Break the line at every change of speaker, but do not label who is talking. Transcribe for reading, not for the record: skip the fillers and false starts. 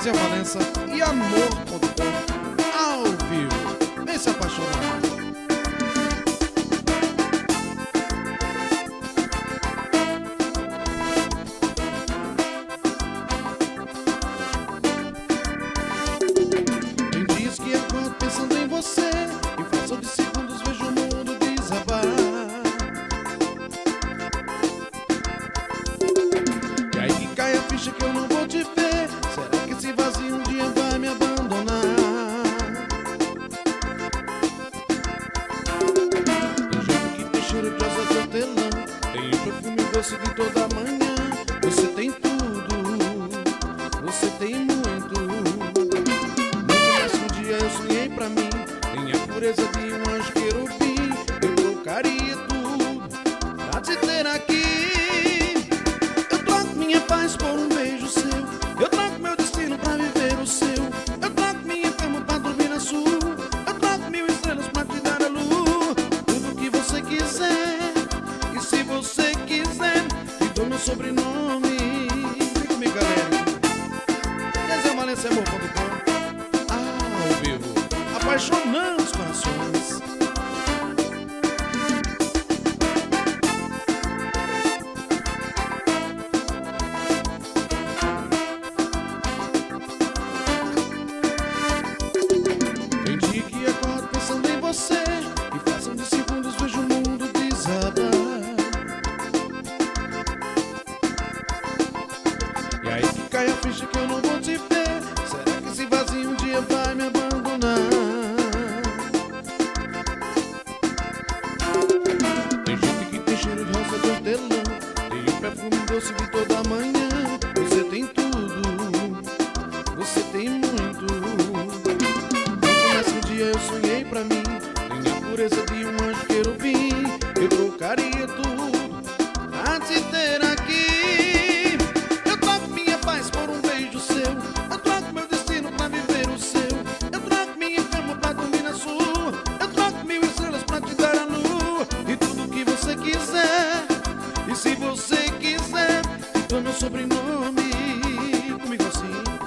Zé Valença e Amor.com ao vivo. Vem se apaixonar. Tem dias que acordo pensando em você e fração de segundos vejo o mundo desabar. E aí que cai a ficha que eu não vou te ver. Será que esse vazio um dia vai me abandonar? Tem jeito que tem cheiro de rosa de hortelã, tem o perfume doce de toda manhã. Você tem tudo, você tem muito. No começo um dia eu sonhei pra mim, tem a pureza de um anjo querubim. Eu trocaria tudo pra te ter aqui. Eu troco minha paz por um beijo seu, eu troco meu destino pra viver o seu. Eu troco minha cama pra dormir na sua, eu troco 1000 estrelas pra te dar a luz. Tudo que você quiser, e se você quiser, te dou meu sobrenome. Vem comigo, galera. Zé Valença Amor.com ao vivo, apaixonando os corações. Tem dia que acordo pensando em você e fração de segundos vejo o mundo desabar. E aí que cai a ficha que eu não vou te ver. Será que esse vazio um dia vai me abandonar? Tem gente que tem cheiro de rosa de hortelã, tem o perfume doce de toda manhã. Você tem tudo, você tem muito. No começo um dia eu sonhei pra mim, tem a pureza de um anjo querubim. Eu trocaria tudo pra te ter aqui. Eu troco minha paz por um beijo seu, eu troco meu destino pra viver o seu. Eu troco minha cama pra dormir na sua, eu troco 1000 estrelas pra te dar a luz. E tudo que você quiser, e se você quiser, te dou meu sobrenome. Comigo assim.